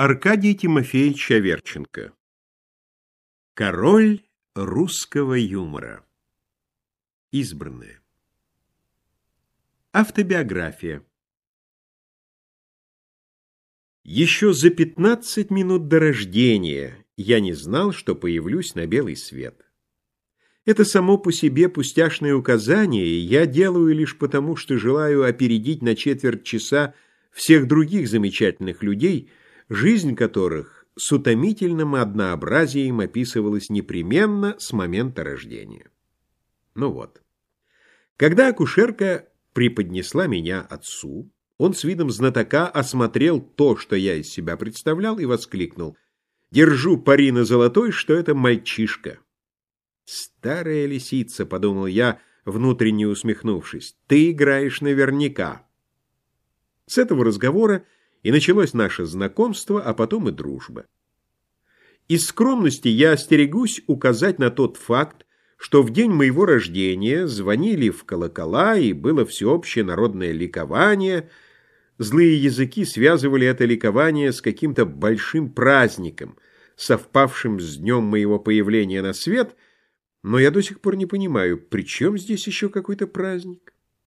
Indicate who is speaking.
Speaker 1: Аркадий Тимофеевич Аверченко. Король русского юмора. Избранное. Автобиография. Еще за 15 минут до рождения я не знал, что появлюсь на белый свет. Это само по себе пустяшное указание я делаю лишь потому, что желаю опередить на четверть часа всех других замечательных людей, жизнь которых с утомительным однообразием описывалась непременно с момента рождения. Ну вот. Когда акушерка преподнесла меня отцу, он с видом знатока осмотрел то, что я из себя представлял, и воскликнул: «Держу пари на золотой, что это мальчишка». «Старая лисица», — подумал я, внутренне усмехнувшись, — «ты играешь наверняка». С этого разговора и началось наше знакомство, а потом и дружба. Из скромности я остерегусь указать на тот факт, что в день моего рождения звонили в колокола, и было всеобщее народное ликование. Злые языки связывали это ликование с каким-то большим праздником, совпавшим с днем моего появления на свет, но я до сих пор не понимаю, при чем здесь еще какой-то праздник?